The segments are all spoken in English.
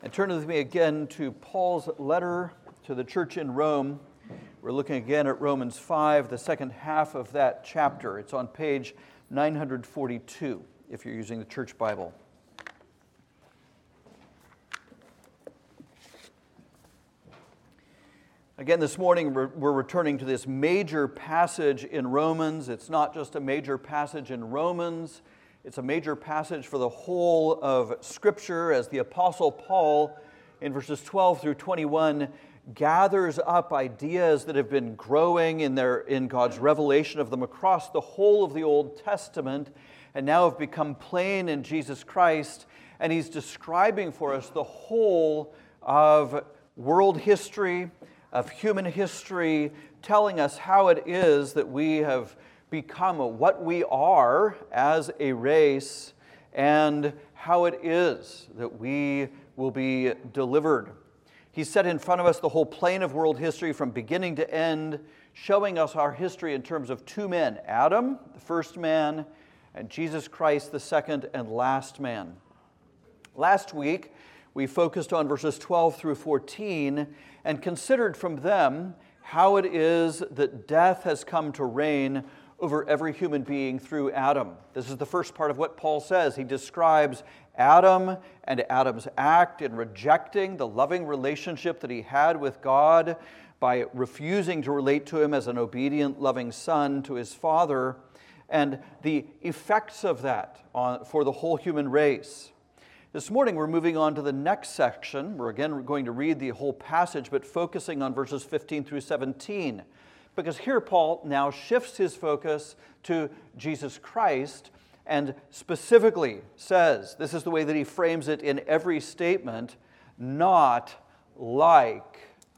And turn with me again to Paul's letter to the church in Rome. We're looking again at Romans 5, the second half of that chapter. It's on page 942 if you're using the church Bible. Again, this morning we're returning to this major passage in Romans. It's not just a major passage in Romans. It's a major passage for the whole of Scripture as the Apostle Paul, in verses 12 through 21, gathers up ideas that have been growing in God's revelation of them across the whole of the Old Testament and now have become plain in Jesus Christ. And he's describing for us the whole of world history, of human history, telling us how it is that we have become what we are as a race, and how it is that we will be delivered. He set in front of us the whole plane of world history from beginning to end, showing us our history in terms of two men, Adam, the first man, and Jesus Christ, the second and last man. Last week, we focused on verses 12 through 14 and considered from them how it is that death has come to reign over every human being through Adam. This is the first part of what Paul says. He describes Adam and Adam's act in rejecting the loving relationship that he had with God by refusing to relate to him as an obedient, loving son to his father, and the effects of that for the whole human race. This morning we're moving on to the next section. We're again going to read the whole passage, but focusing on verses 15 through 17. Because here Paul now shifts his focus to Jesus Christ and specifically says, this is the way that he frames it in every statement, not like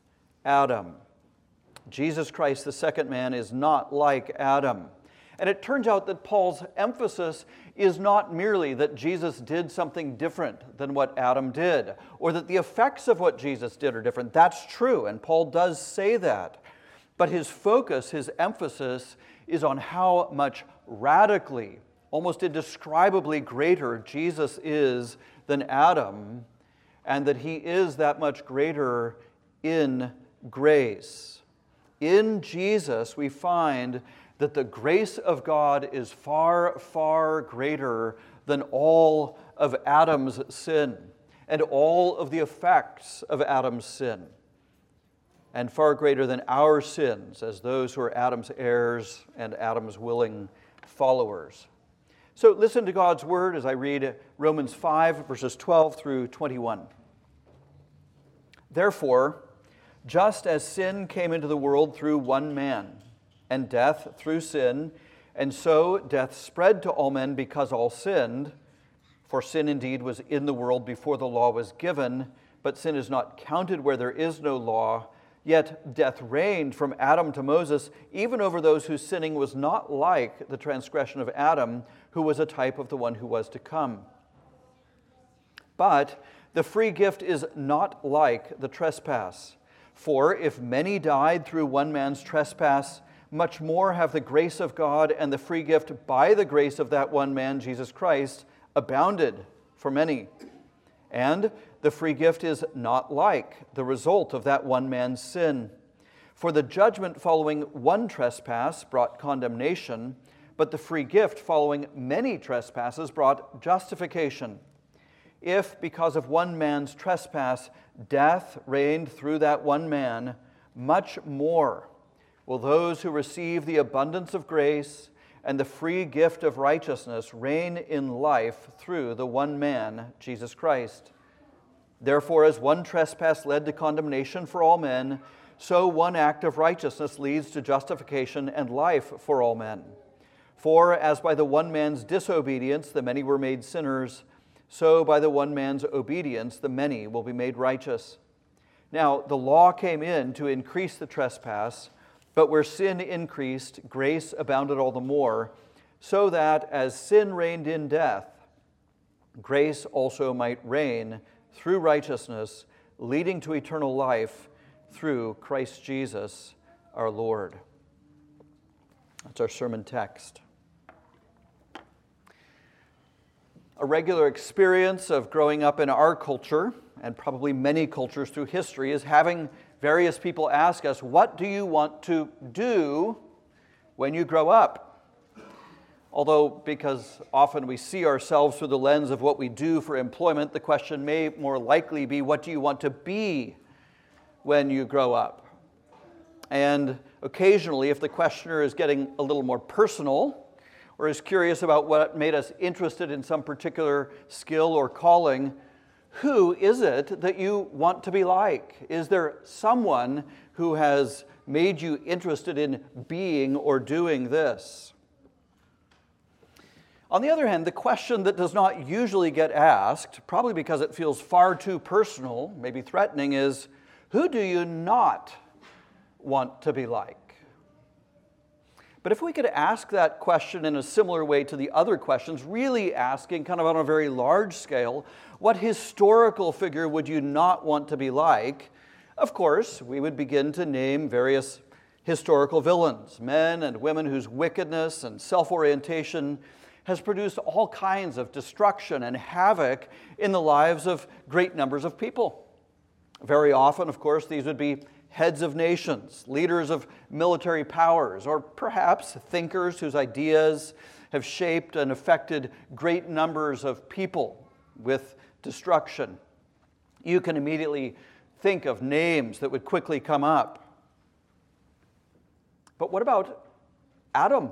Adam. Jesus Christ, the second man, is not like Adam. And it turns out that Paul's emphasis is not merely that Jesus did something different than what Adam did, or that the effects of what Jesus did are different. That's true, and Paul does say that. But his focus, his emphasis, is on how much radically, almost indescribably greater Jesus is than Adam, and that he is that much greater in grace. In Jesus, we find that the grace of God is far, far greater than all of Adam's sin and all of the effects of Adam's sin, and far greater than our sins as those who are Adam's heirs and Adam's willing followers. So listen to God's word as I read Romans 5, verses 12 through 21. Therefore, just as sin came into the world through one man, and death through sin, and so death spread to all men because all sinned, for sin indeed was in the world before the law was given, but sin is not counted where there is no law. Yet death reigned from Adam to Moses, even over those whose sinning was not like the transgression of Adam, who was a type of the one who was to come. But the free gift is not like the trespass. For if many died through one man's trespass, much more have the grace of God and the free gift by the grace of that one man, Jesus Christ, abounded for many. And the free gift is not like the result of that one man's sin. For the judgment following one trespass brought condemnation, but the free gift following many trespasses brought justification. If, because of one man's trespass, death reigned through that one man, much more will those who receive the abundance of grace and the free gift of righteousness reign in life through the one man, Jesus Christ. Therefore, as one trespass led to condemnation for all men, so one act of righteousness leads to justification and life for all men. For as by the one man's disobedience the many were made sinners, so by the one man's obedience the many will be made righteous. Now, the law came in to increase the trespass, but where sin increased, grace abounded all the more, so that as sin reigned in death, grace also might reign through righteousness, leading to eternal life through Christ Jesus our Lord. That's our sermon text. a regular experience of growing up in our culture, and probably many cultures through history, is having various people ask us, what do you want to do when you grow up? Although, because often we see ourselves through the lens of what we do for employment, the question may more likely be, what do you want to be when you grow up? And occasionally, if the questioner is getting a little more personal, or is curious about what made us interested in some particular skill or calling, who is it that you want to be like? Is there someone who has made you interested in being or doing this? On the other hand, the question that does not usually get asked, probably because it feels far too personal, maybe threatening, is, who do you not want to be like? But if we could ask that question in a similar way to the other questions, really asking kind of on a very large scale, what historical figure would you not want to be like? Of course, we would begin to name various historical villains, men and women whose wickedness and self-orientation has produced all kinds of destruction and havoc in the lives of great numbers of people. Very often, of course, these would be heads of nations, leaders of military powers, or perhaps thinkers whose ideas have shaped and affected great numbers of people with destruction. You can immediately think of names that would quickly come up. But what about Adam?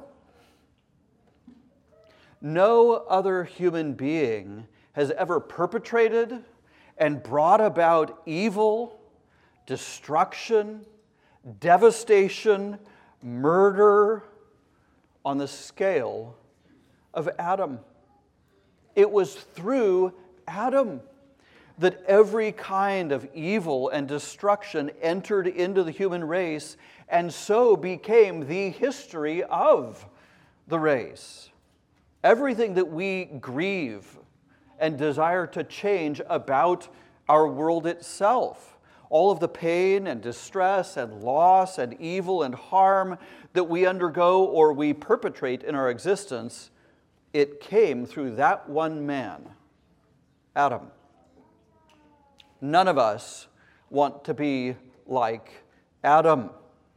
No other human being has ever perpetrated and brought about evil, destruction, devastation, murder on the scale of Adam. It was through Adam that every kind of evil and destruction entered into the human race and so became the history of the race. Everything that we grieve and desire to change about our world itself, all of the pain and distress and loss and evil and harm that we undergo or we perpetrate in our existence, it came through that one man, Adam. None of us want to be like Adam.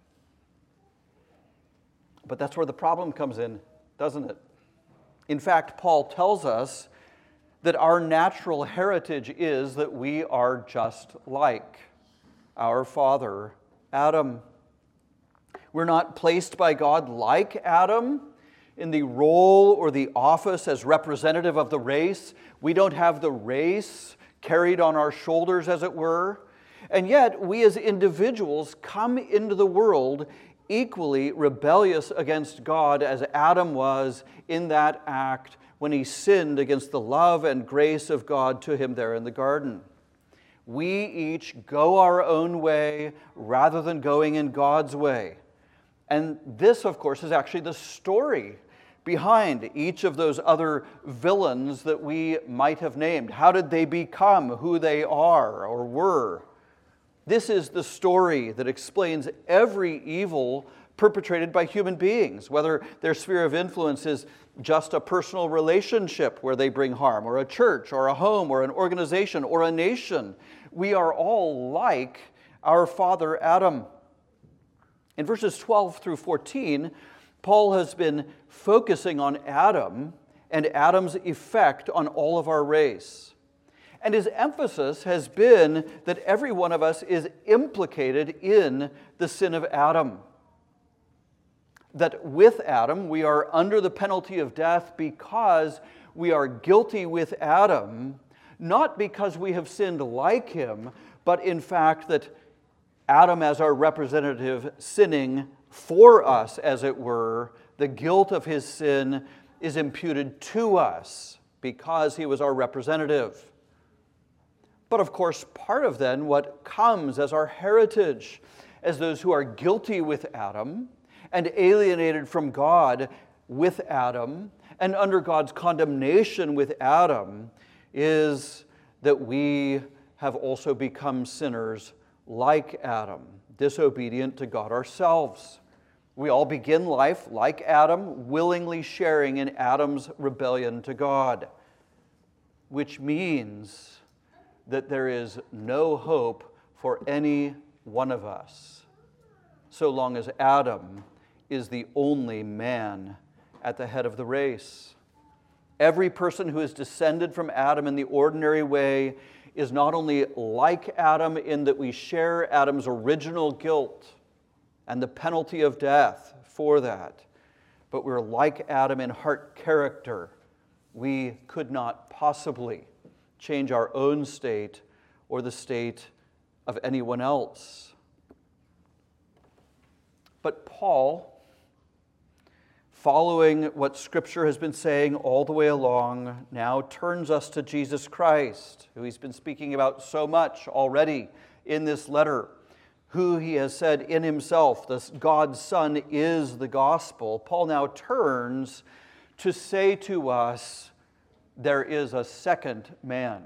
But that's where the problem comes in, doesn't it? In fact, Paul tells us that our natural heritage is that we are just like our father, Adam. We're not placed by God like Adam in the role or the office as representative of the race. We don't have the race carried on our shoulders, as it were. And yet, we as individuals come into the world equally rebellious against God as Adam was in that act when he sinned against the love and grace of God to him there in the garden. We each go our own way rather than going in God's way. And this, of course, is actually the story behind each of those other villains that we might have named. How did they become who they are or were? This is the story that explains every evil perpetrated by human beings, whether their sphere of influence is just a personal relationship where they bring harm, or a church, or a home, or an organization, or a nation. We are all like our father Adam. In verses 12 through 14, Paul has been focusing on Adam and Adam's effect on all of our race. And his emphasis has been that every one of us is implicated in the sin of Adam. That with Adam, we are under the penalty of death because we are guilty with Adam, not because we have sinned like him, but in fact that Adam as our representative sinning for us, as it were, the guilt of his sin is imputed to us because he was our representative. But of course, part of then what comes as our heritage, as those who are guilty with Adam and alienated from God with Adam and under God's condemnation with Adam, is that we have also become sinners like Adam, disobedient to God ourselves. We all begin life like Adam, willingly sharing in Adam's rebellion to God. which means that there is no hope for any one of us, so long as Adam is the only man at the head of the race. Every person who is descended from Adam in the ordinary way is not only like Adam in that we share Adam's original guilt and the penalty of death for that, but we're like Adam in heart character. We could not possibly change our own state or the state of anyone else. But Paul, following what Scripture has been saying all the way along, now turns us to Jesus Christ, who he's been speaking about so much already in this letter, who he has said in himself, God's Son is the gospel. Paul now turns to say to us, there is a second man.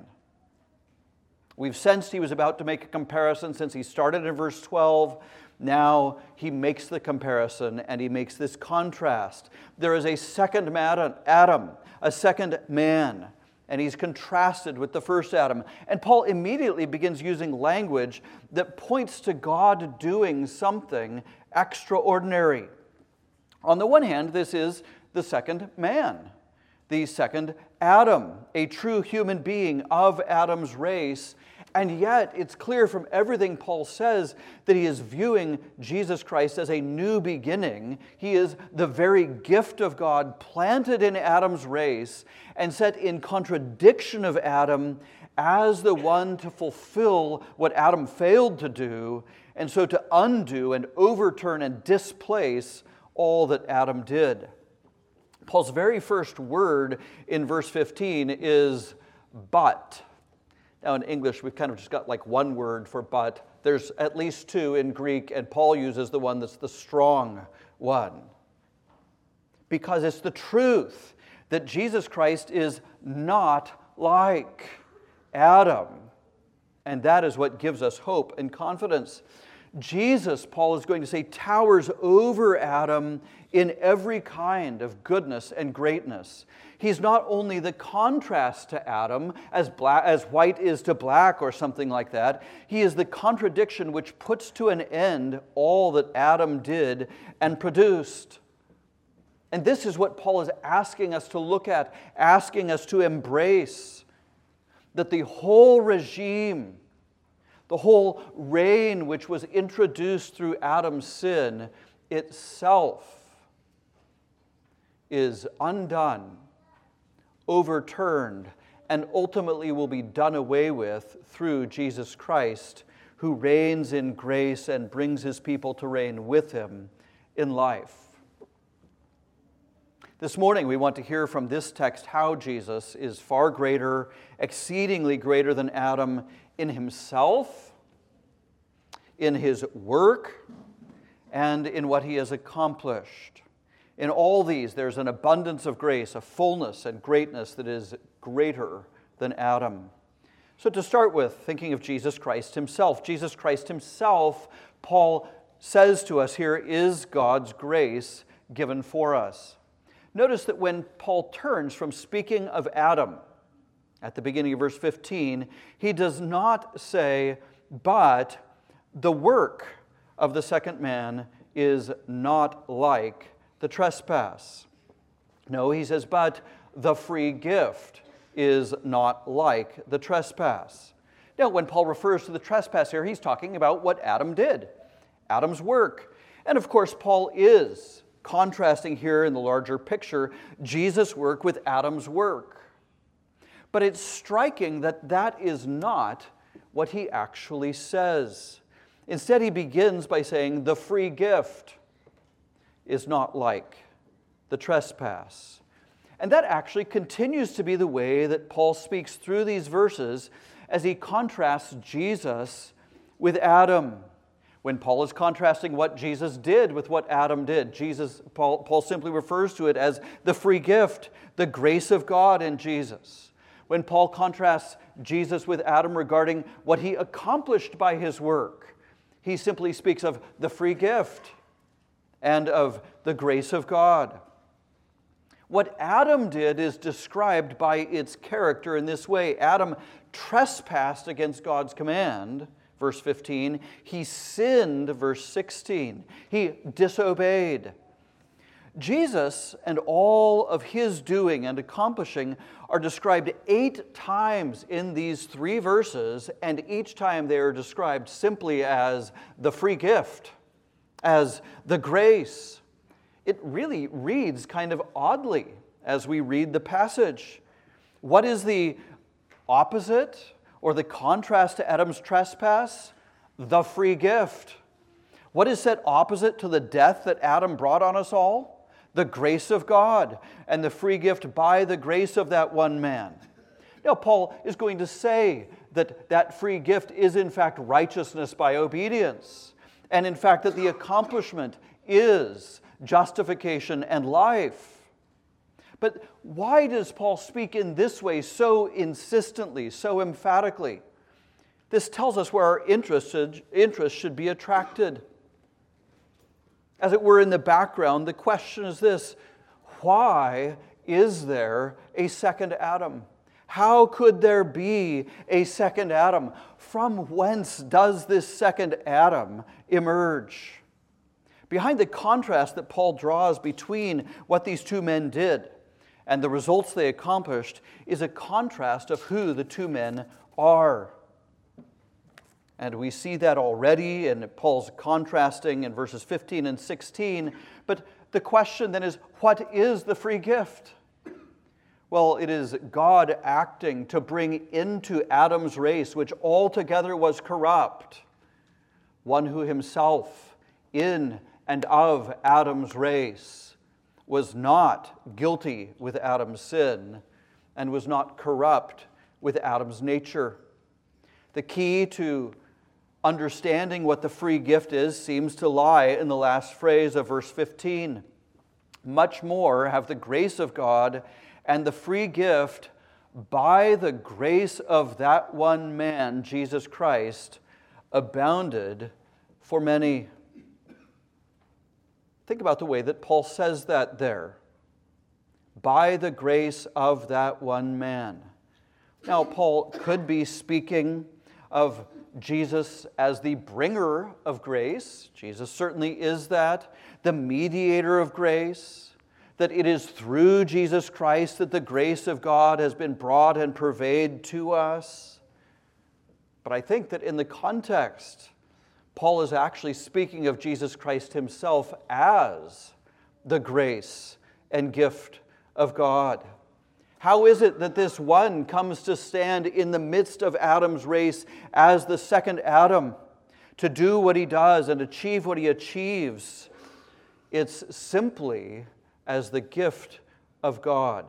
We've sensed he was about to make a comparison since he started in verse 12. Now he makes the comparison and he makes this contrast. There is a second Adam, a second man, and he's contrasted with the first Adam. And Paul immediately begins using language that points to God doing something extraordinary. On the one hand, this is the second man, the second Adam, a true human being of Adam's race. And yet, it's clear from everything Paul says that he is viewing Jesus Christ as a new beginning. He is the very gift of God planted in Adam's race and set in contradiction of Adam as the one to fulfill what Adam failed to do, and so to undo and overturn and displace all that Adam did. Paul's very first word in verse 15 is but. Now in English, we've kind of just got like one word for but. There's at least two in Greek, and Paul uses the one that's the strong one. Because it's the truth that Jesus Christ is not like Adam. And that is what gives us hope and confidence. Jesus, Paul is going to say, towers over Adam in every kind of goodness and greatness. He's not only the contrast to Adam, as white is to black or something like that. He is the contradiction which puts to an end all that Adam did and produced. And this is what Paul is asking us to look at, asking us to embrace, that the whole regime, the whole reign which was introduced through Adam's sin itself is undone, overturned, and ultimately will be done away with through Jesus Christ, who reigns in grace and brings his people to reign with him in life. This morning we want to hear from this text how Jesus is far greater, exceedingly greater than Adam in himself, in his work, and in what he has accomplished. In all these, there's an abundance of grace, a fullness and greatness that is greater than Adam. So to start with, thinking of Jesus Christ himself. Jesus Christ himself, Paul says to us here, is God's grace given for us. Notice that when Paul turns from speaking of Adam at the beginning of verse 15, he does not say, but the work of the second man is not like the trespass. No, he says, but the free gift is not like the trespass. Now, when Paul refers to the trespass here, he's talking about what Adam did, Adam's work. And of course, Paul is contrasting here in the larger picture Jesus' work with Adam's work. But it's striking that that is not what he actually says. Instead, he begins by saying, the free gift is not like the trespass. And that actually continues to be the way that Paul speaks through these verses as he contrasts Jesus with Adam. When Paul is contrasting what Jesus did with what Adam did, Paul simply refers to it as the free gift, the grace of God in Jesus. When Paul contrasts Jesus with Adam regarding what he accomplished by his work, he simply speaks of the free gift and of the grace of God. What Adam did is described by its character in this way. Adam trespassed against God's command, verse 15. He sinned, verse 16. He disobeyed. Jesus and all of his doing and accomplishing are described 8 times in these 3 verses, and each time they are described simply as the free gift, as the grace. It really reads kind of oddly as we read the passage. What is the opposite or the contrast to Adam's trespass? The free gift. What is set opposite to the death that Adam brought on us all? The grace of God and the free gift by the grace of that one man. Now, Paul is going to say that that free gift is in fact righteousness by obedience, and in fact that the accomplishment is justification and life. But why does Paul speak in this way so insistently, so emphatically? This tells us where our interest should be attracted. As it were in the background, the question is this: why is there a second Adam? How could there be a second Adam? From whence does this second Adam emerge? Behind the contrast that Paul draws between what these 2 men did and the results they accomplished is a contrast of who the 2 men are. And we see that already in Paul's contrasting in verses 15 and 16. But the question then is, what is the free gift? Well, it is God acting to bring into Adam's race, which altogether was corrupt, one who himself, in and of Adam's race, was not guilty with Adam's sin and was not corrupt with Adam's nature. The key to understanding what the free gift is seems to lie in the last phrase of verse 15. Much more have the grace of God and the free gift by the grace of that one man, Jesus Christ, abounded for many. Think about the way that Paul says that there. By the grace of that one man. Now, Paul could be speaking of Jesus as the bringer of grace. Jesus certainly is that. The mediator of grace. That it is through Jesus Christ that the grace of God has been brought and purveyed to us. But I think that in the context, Paul is actually speaking of Jesus Christ himself as the grace and gift of God. How is it that this one comes to stand in the midst of Adam's race as the second Adam, to do what he does and achieve what he achieves? It's simply as the gift of God.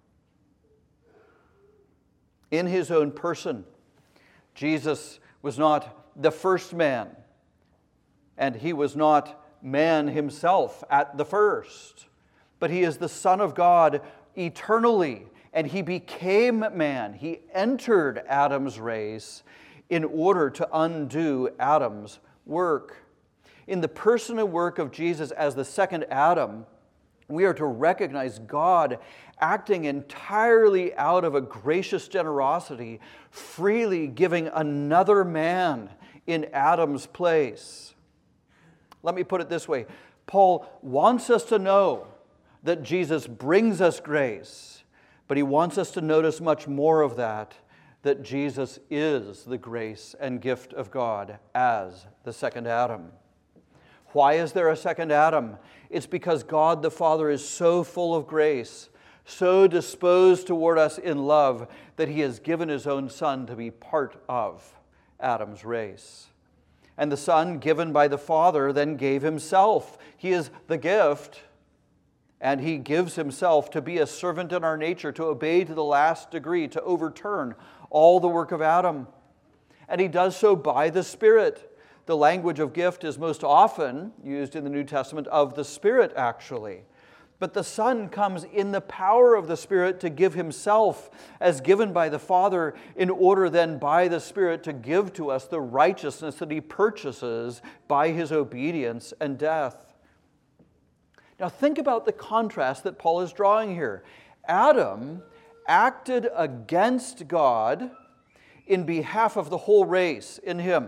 In his own person, Jesus was not the first man, and he was not man himself at the first, but he is the Son of God eternally. And he became man. He entered Adam's race in order to undo Adam's work. In the person and work of Jesus as the second Adam, we are to recognize God acting entirely out of a gracious generosity, freely giving another man in Adam's place. Let me put it this way. Paul wants us to know that Jesus brings us grace. But he wants us to notice much more of that Jesus is the grace and gift of God as the second Adam. Why is there a second Adam? It's because God the Father is so full of grace, so disposed toward us in love, that he has given his own Son to be part of Adam's race. And the Son, given by the Father, then gave himself. He is the gift. And he gives himself to be a servant in our nature, to obey to the last degree, to overturn all the work of Adam. And he does so by the Spirit. The language of gift is most often used in the New Testament of the Spirit, actually. But the Son comes in the power of the Spirit to give himself as given by the Father, in order then by the Spirit to give to us the righteousness that he purchases by his obedience and death. Now think about the contrast that Paul is drawing here. Adam acted against God in behalf of the whole race in him.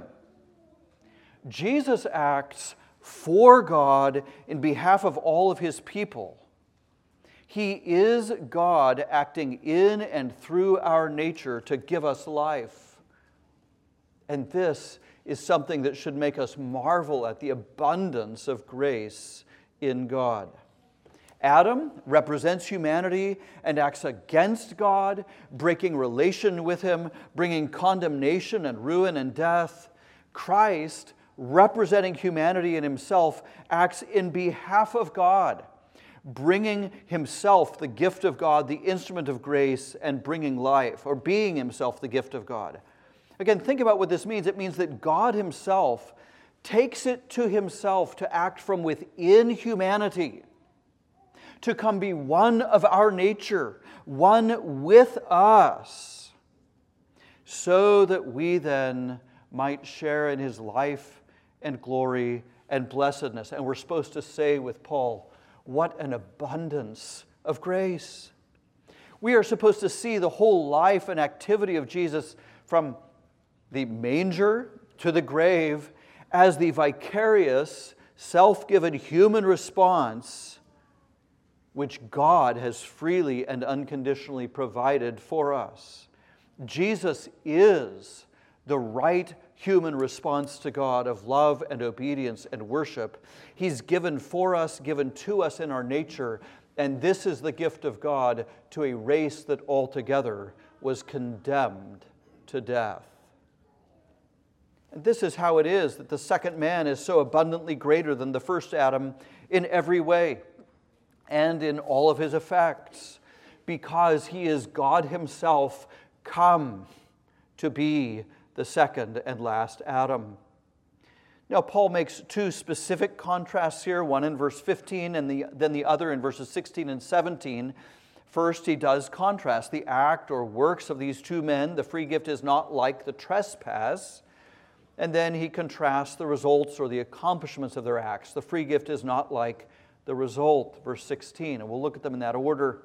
Jesus acts for God in behalf of all of his people. He is God acting in and through our nature to give us life. And this is something that should make us marvel at the abundance of grace in God. Adam represents humanity and acts against God, breaking relation with him, bringing condemnation and ruin and death. Christ, representing humanity in himself, acts in behalf of God, bringing himself the gift of God, the instrument of grace, and bringing life, or being himself the gift of God. Again, think about what this means. It means that God himself takes it to himself to act from within humanity, to come be one of our nature, one with us, so that we then might share in his life and glory and blessedness. And we're supposed to say with Paul, what an abundance of grace. We are supposed to see the whole life and activity of Jesus from the manger to the grave as the vicarious, self-given human response which God has freely and unconditionally provided for us. Jesus is the right human response to God of love and obedience and worship. He's given for us, given to us in our nature, and this is the gift of God to a race that altogether was condemned to death. And this is how it is that the second man is so abundantly greater than the first Adam in every way and in all of his effects, because he is God himself come to be the second and last Adam. Now, Paul makes two specific contrasts here, one in verse 15 and then the other in verses 16 and 17. First, he does contrast the act or works of these two men. The free gift is not like the trespass. And then he contrasts the results or the accomplishments of their acts. The free gift is not like the result, verse 16, and we'll look at them in that order.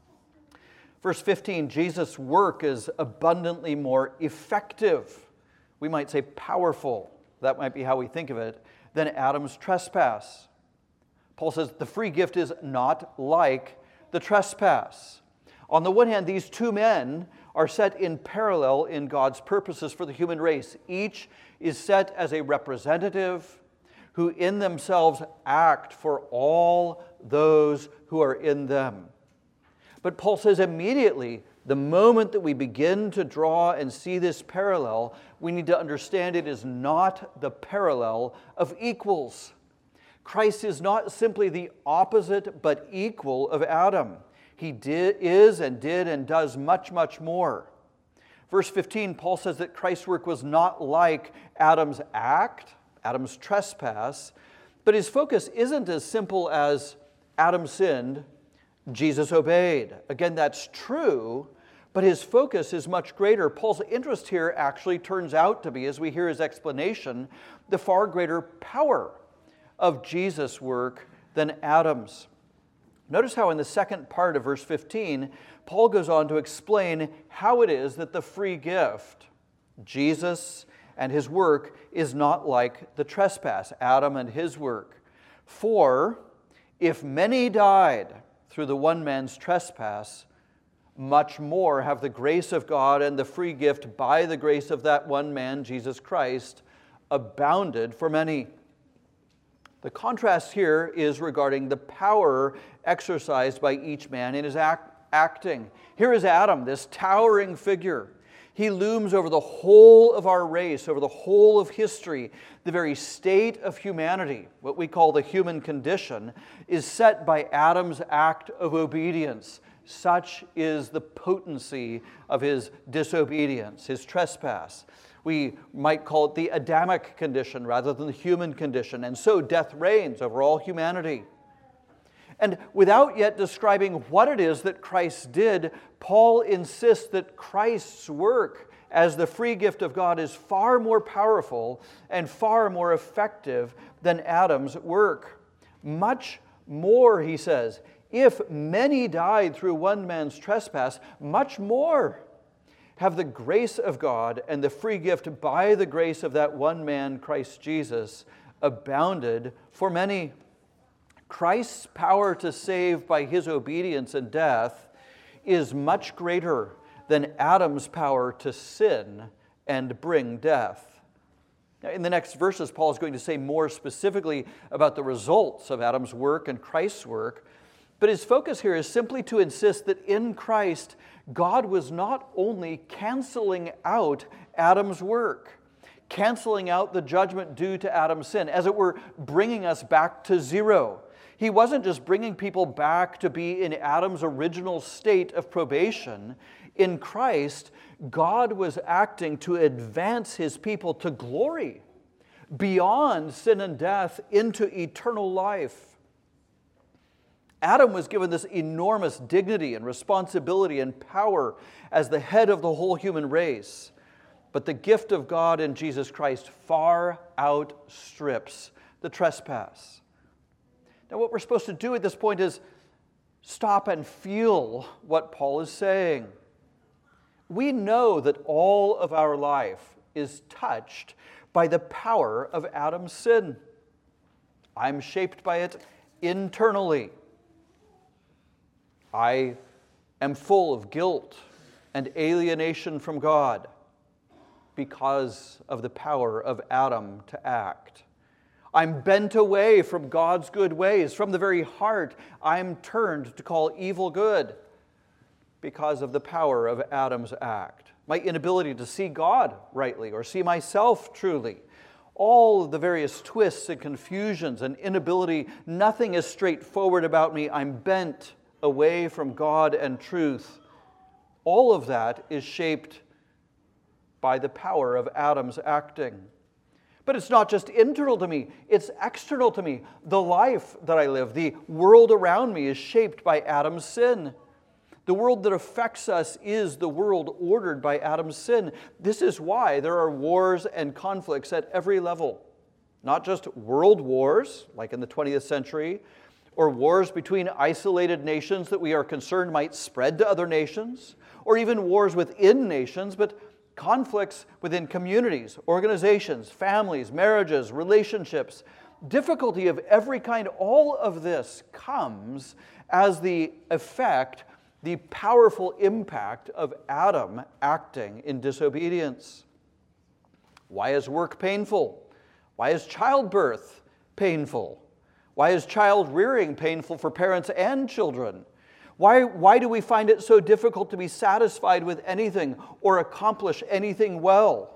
Verse 15, Jesus' work is abundantly more effective. We might say powerful, that might be how we think of it, than Adam's trespass. Paul says the free gift is not like the trespass. On the one hand, these two men are set in parallel in God's purposes for the human race. Each is set as a representative who in themselves act for all those who are in them. But Paul says immediately, the moment that we begin to draw and see this parallel, we need to understand it is not the parallel of equals. Christ is not simply the opposite but equal of Adam. He is and did and does much, much more. Verse 15, Paul says that Christ's work was not like Adam's act, Adam's trespass, but his focus isn't as simple as Adam sinned, Jesus obeyed. Again, that's true, but his focus is much greater. Paul's interest here actually turns out to be, as we hear his explanation, the far greater power of Jesus' work than Adam's. Notice how in the second part of verse 15, Paul goes on to explain how it is that the free gift, Jesus and his work, is not like the trespass, Adam and his work. For if many died through the one man's trespass, much more have the grace of God and the free gift by the grace of that one man, Jesus Christ, abounded for many. The contrast here is regarding the power exercised by each man in his acting. Here is Adam, this towering figure. He looms over the whole of our race, over the whole of history. The very state of humanity, what we call the human condition, is set by Adam's act of obedience. Such is the potency of his disobedience, his trespass. We might call it the Adamic condition rather than the human condition. And so death reigns over all humanity. And without yet describing what it is that Christ did, Paul insists that Christ's work as the free gift of God is far more powerful and far more effective than Adam's work. Much More, he says, if many died through one man's trespass, much more have the grace of God and the free gift by the grace of that one man, Christ Jesus, abounded for many. Christ's power to save by his obedience and death is much greater than Adam's power to sin and bring death. Now, in the next verses, Paul is going to say more specifically about the results of Adam's work and Christ's work, but his focus here is simply to insist that in Christ, God was not only canceling out Adam's work, canceling out the judgment due to Adam's sin, as it were, bringing us back to zero. He wasn't just bringing people back to be in Adam's original state of probation. In Christ, God was acting to advance his people to glory, beyond sin and death into eternal life. Adam was given this enormous dignity and responsibility and power as the head of the whole human race. But the gift of God in Jesus Christ far outstrips the trespass. Now, what we're supposed to do at this point is stop and feel what Paul is saying. We know that all of our life is touched by the power of Adam's sin. I'm shaped by it internally. I am full of guilt and alienation from God because of the power of Adam to act. I'm bent away from God's good ways. From the very heart, I'm turned to call evil good because of the power of Adam's act. My inability to see God rightly or see myself truly. All of the various twists and confusions and inability, nothing is straightforward about me. I'm bent away from God and truth. All of that is shaped by the power of Adam's acting. But it's not just internal to me, it's external to me. The life that I live, the world around me is shaped by Adam's sin. The world that affects us is the world ordered by Adam's sin. This is why there are wars and conflicts at every level. Not just world wars, like in the 20th century, or wars between isolated nations that we are concerned might spread to other nations, or even wars within nations, but conflicts within communities, organizations, families, marriages, relationships, difficulty of every kind. All of this comes as the effect, the powerful impact of Adam acting in disobedience. Why is work painful? Why is childbirth painful? Why is child rearing painful for parents and children? Why do we find it so difficult to be satisfied with anything or accomplish anything well?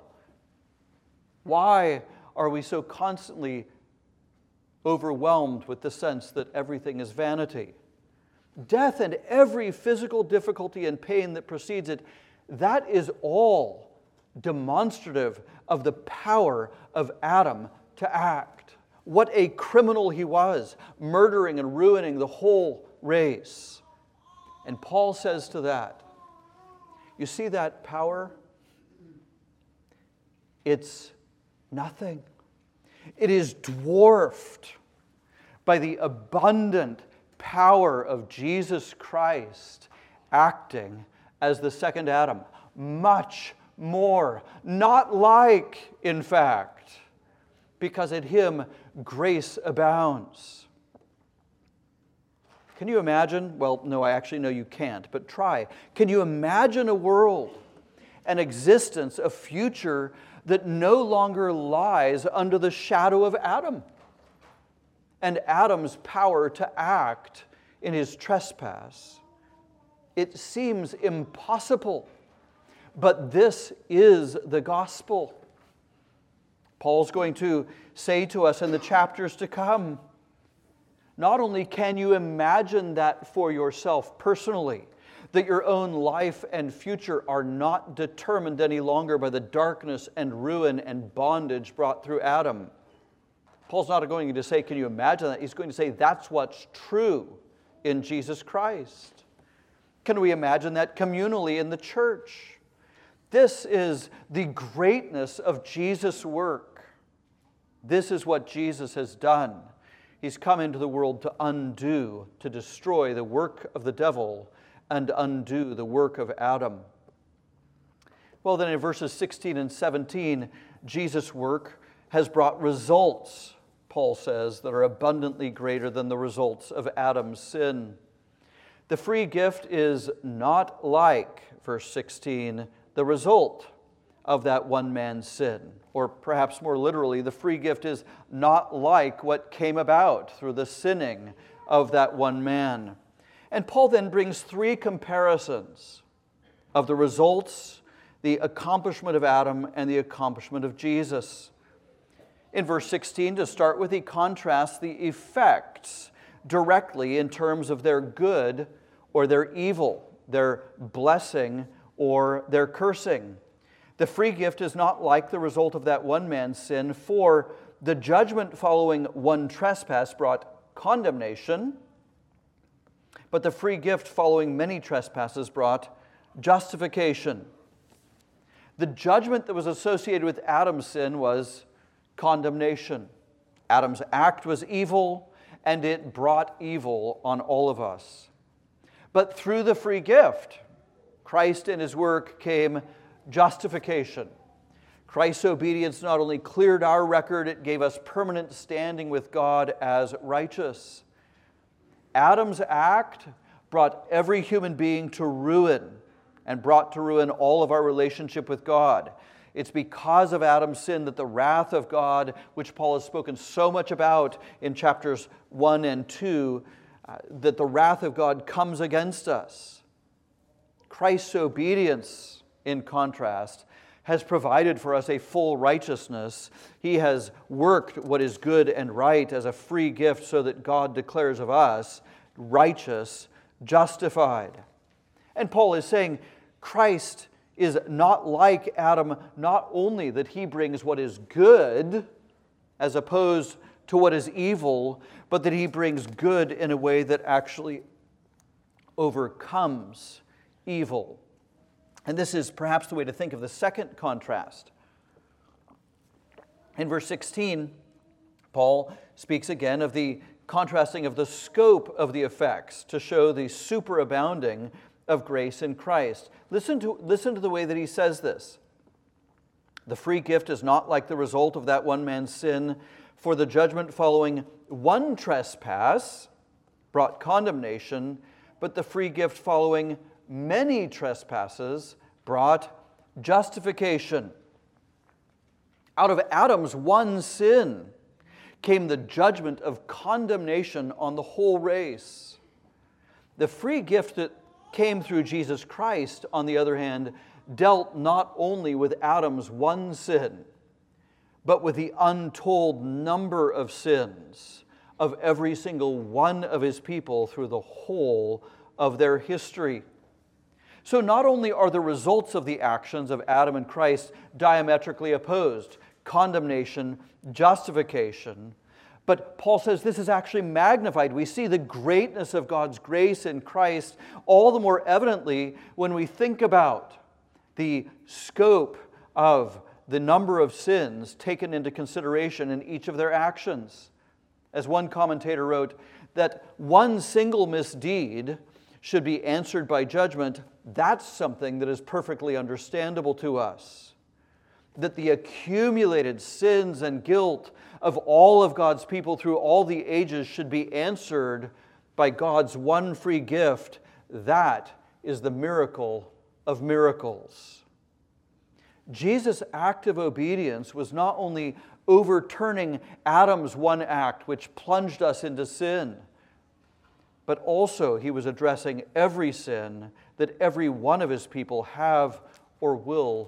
Why are we so constantly overwhelmed with the sense that everything is vanity? Death and every physical difficulty and pain that precedes it, that is all demonstrative of the power of Adam to act. What a criminal he was, murdering and ruining the whole race. And Paul says to that, you see that power? It's nothing. It is dwarfed by the abundant power of Jesus Christ acting as the second Adam. Much more. Not like, in fact, because in him grace abounds. Can you imagine? Well, no, I actually know you can't, but try. Can you imagine a world, an existence, a future that no longer lies under the shadow of Adam and Adam's power to act in his trespass? It seems impossible, but this is the gospel. Paul's going to say to us in the chapters to come, not only can you imagine that for yourself personally, that your own life and future are not determined any longer by the darkness and ruin and bondage brought through Adam. Paul's not going to say, can you imagine that? He's going to say, that's what's true in Jesus Christ. Can we imagine that communally in the church? This is the greatness of Jesus' work. This is what Jesus has done. He's come into the world to undo, to destroy the work of the devil and undo the work of Adam. Well, then in verses 16 and 17, Jesus' work has brought results, Paul says, that are abundantly greater than the results of Adam's sin. The free gift is not like, verse 16, the result of that one man's sin. Or perhaps more literally, the free gift is not like what came about through the sinning of that one man. And Paul then brings three comparisons of the results, the accomplishment of Adam, and the accomplishment of Jesus. In verse 16, to start with, he contrasts the effects directly in terms of their good or their evil, their blessing or their cursing. The free gift is not like the result of that one man's sin, for the judgment following one trespass brought condemnation, but the free gift following many trespasses brought justification. The judgment that was associated with Adam's sin was condemnation. Adam's act was evil, and it brought evil on all of us. But through the free gift, Christ and his work came justification. Christ's obedience not only cleared our record, it gave us permanent standing with God as righteous. Adam's act brought every human being to ruin and brought to ruin all of our relationship with God. It's because of Adam's sin that the wrath of God, which Paul has spoken so much about in chapters 1 and 2, that the wrath of God comes against us. Christ's obedience, in contrast, has provided for us a full righteousness. He has worked what is good and right as a free gift so that God declares of us righteous, justified. And Paul is saying Christ is not like Adam, not only that he brings what is good as opposed to what is evil, but that he brings good in a way that actually overcomes evil. And this is perhaps the way to think of the second contrast. In verse 16, Paul speaks again of the contrasting of the scope of the effects to show the superabounding of grace in Christ. Listen to the way that he says this. The free gift is not like the result of that one man's sin, for the judgment following one trespass brought condemnation, but the free gift following many trespasses brought justification. Out of Adam's one sin came the judgment of condemnation on the whole race. The free gift that came through Jesus Christ, on the other hand, dealt not only with Adam's one sin, but with the untold number of sins of every single one of his people through the whole of their history. So not only are the results of the actions of Adam and Christ diametrically opposed, condemnation, justification, but Paul says this is actually magnified. We see the greatness of God's grace in Christ all the more evidently when we think about the scope of the number of sins taken into consideration in each of their actions. As one commentator wrote, that one single misdeed should be answered by judgment, that's something that is perfectly understandable to us. That the accumulated sins and guilt of all of God's people through all the ages should be answered by God's one free gift, that is the miracle of miracles. Jesus' act of obedience was not only overturning Adam's one act, which plunged us into sin, but also he was addressing every sin that every one of his people have or will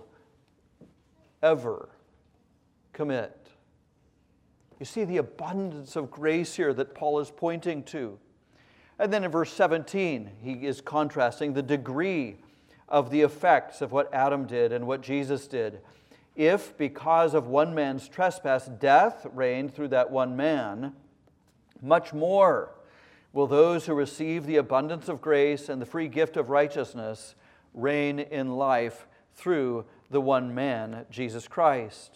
ever commit. You see the abundance of grace here that Paul is pointing to. And then in verse 17, he is contrasting the degree of the effects of what Adam did and what Jesus did. If, because of one man's trespass, death reigned through that one man, much more will those who receive the abundance of grace and the free gift of righteousness reign in life through the one man, Jesus Christ.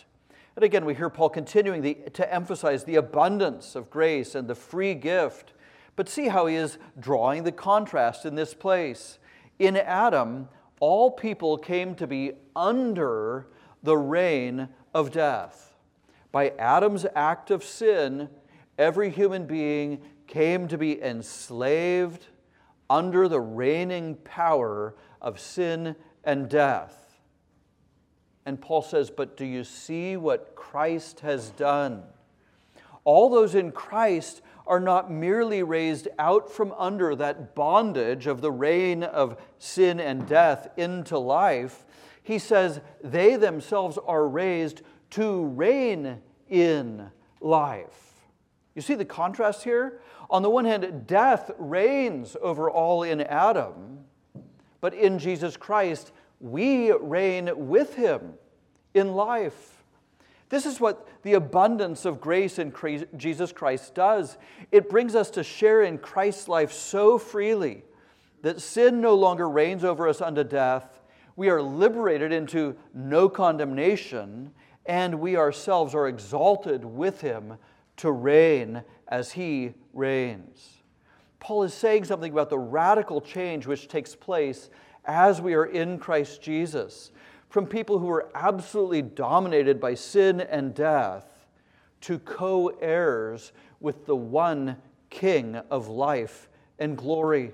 And again, we hear Paul continuing to emphasize the abundance of grace and the free gift. But see how he is drawing the contrast in this place. In Adam, all people came to be under the reign of death. By Adam's act of sin, every human being came to be enslaved under the reigning power of sin and death. And Paul says, but do you see what Christ has done? All those in Christ are not merely raised out from under that bondage of the reign of sin and death into life. He says they themselves are raised to reign in life. You see the contrast here? On the one hand, death reigns over all in Adam, but in Jesus Christ, we reign with him in life. This is what the abundance of grace in Jesus Christ does. It brings us to share in Christ's life so freely that sin no longer reigns over us unto death. We are liberated into no condemnation, and we ourselves are exalted with him to reign as he reigns. Paul is saying something about the radical change which takes place as we are in Christ Jesus, from people who are absolutely dominated by sin and death to co-heirs with the one King of life and glory.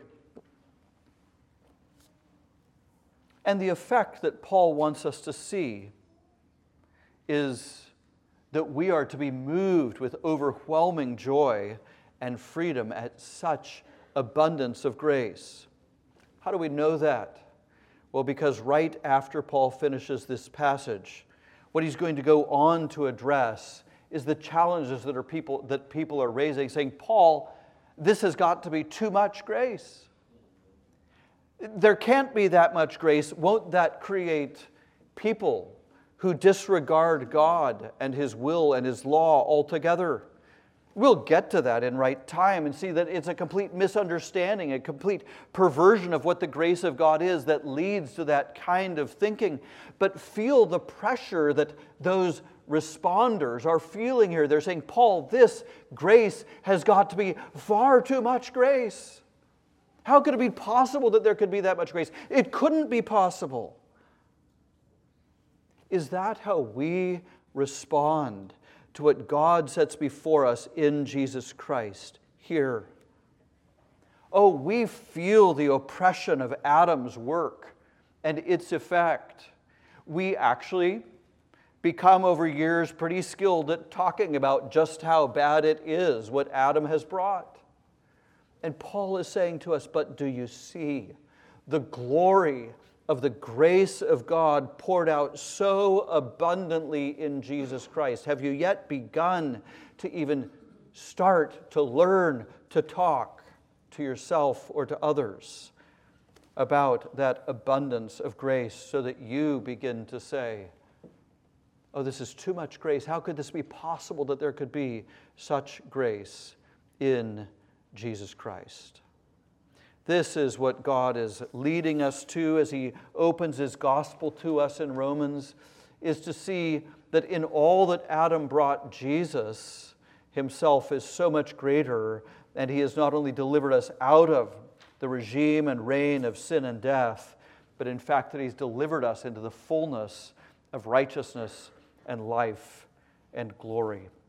And the effect that Paul wants us to see is that we are to be moved with overwhelming joy and freedom at such abundance of grace. How do we know that? Well, because right after Paul finishes this passage, what he's going to go on to address is the challenges that people are raising, saying, Paul, this has got to be too much grace. There can't be that much grace. Won't that create people who disregard God and his will and his law altogether? We'll get to that in right time and see that it's a complete misunderstanding, a complete perversion of what the grace of God is that leads to that kind of thinking. But feel the pressure that those responders are feeling here. They're saying, Paul, this grace has got to be far too much grace. How could it be possible that there could be that much grace? It couldn't be possible. Is that how we respond to what God sets before us in Jesus Christ here? Oh, we feel the oppression of Adam's work and its effect. We actually become over years pretty skilled at talking about just how bad it is, what Adam has brought. And Paul is saying to us, but do you see the glory of the grace of God poured out so abundantly in Jesus Christ? Have you yet begun to even start to learn to talk to yourself or to others about that abundance of grace so that you begin to say, oh, this is too much grace. How could this be possible that there could be such grace in Jesus Christ? This is what God is leading us to as he opens his gospel to us in Romans, is to see that in all that Adam brought, Jesus himself is so much greater, and he has not only delivered us out of the regime and reign of sin and death, but in fact that he's delivered us into the fullness of righteousness and life and glory.